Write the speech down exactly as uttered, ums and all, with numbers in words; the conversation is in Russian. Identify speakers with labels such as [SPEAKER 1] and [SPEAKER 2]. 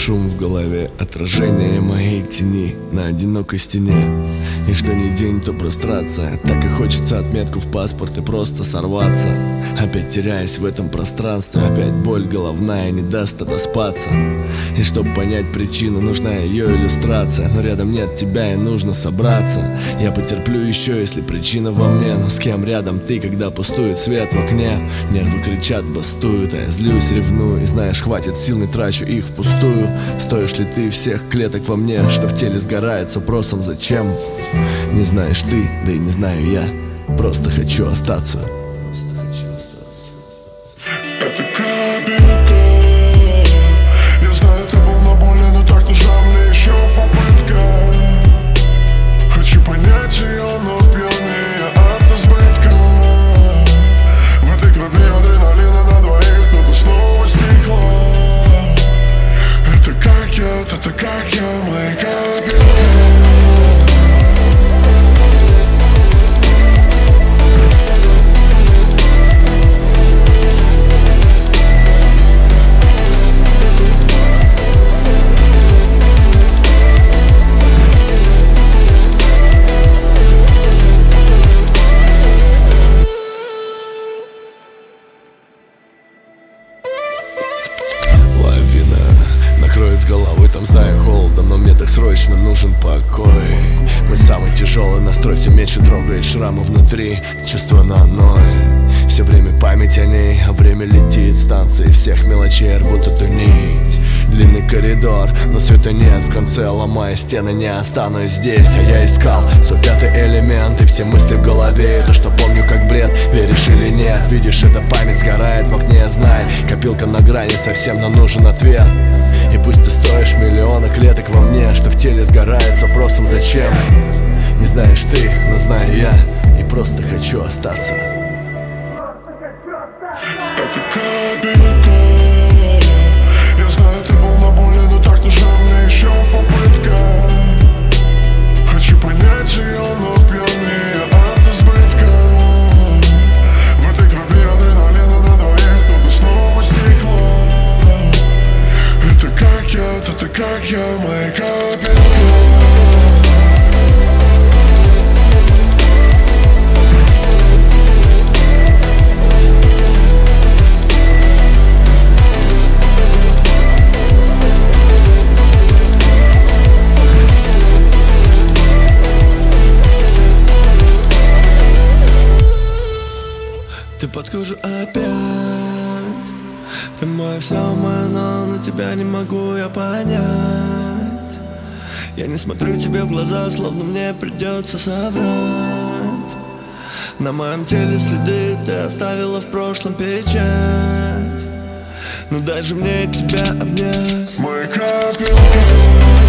[SPEAKER 1] шум в голове, отражение моей тени на одинокой стене. И что ни день, то прострация. Так и хочется отметку в паспорт и просто сорваться. Опять теряясь в этом пространстве, опять боль головная не даст отоспаться. И чтобы понять причину, нужна ее иллюстрация. Но рядом нет тебя и нужно собраться. Я потерплю еще, если причина во мне. Но с кем рядом ты, когда пустует свет в окне? Нервы кричат, бастуют, а я злюсь, ревную. И знаешь, хватит сил, не трачу их впустую. Стоишь ли ты всех клеток во мне, что в теле сгорает с вопросом зачем? Не знаешь ты, да и не знаю я. Просто хочу остаться.
[SPEAKER 2] Это капелька. Я знаю, ты был на боли, но так нужна мне еще попытка. Хочу понять ее, но пьянее от избытка. В этой крови адреналина на двоих, но ты снова стекла. Это как я, это как я, моя капелька.
[SPEAKER 1] Накроет с головой, там знаю холодно, но мне так срочно нужен покой. Мой самый тяжелый настрой все меньше трогает шрамы внутри, чувство на ноет. Все время память о ней, а время летит, станции всех мелочей рвут эту нить. Длинный коридор, но света нет, в конце ломая стены не останусь здесь. А я искал свой пятый элемент и все мысли в голове, и то, что помню как бред, веришь или нет. Видишь, эта память сгорает в окне, знай, копилка на грани совсем, но нужен ответ. И пусть ты строишь миллионы клеток во мне, что в теле сгорает с вопросом зачем. Не знаешь ты, но знаю я, и просто хочу остаться.
[SPEAKER 2] Это капелька. Я знаю, ты был на боли, но так нужна мне еще попытка. Хочу понять ее, но пьянее от избытка. В этой крови адреналина на двоих, но ты снова стекла. Это как я, это как я, моя капелька.
[SPEAKER 3] Ты под кожу опять. Ты мой все, мое, но на тебя не могу я понять. Я не смотрю тебе в глаза, словно мне придется соврать. На моем теле следы ты оставила в прошлом печать. Ну дай же мне тебя обнять.
[SPEAKER 2] Моя капелька.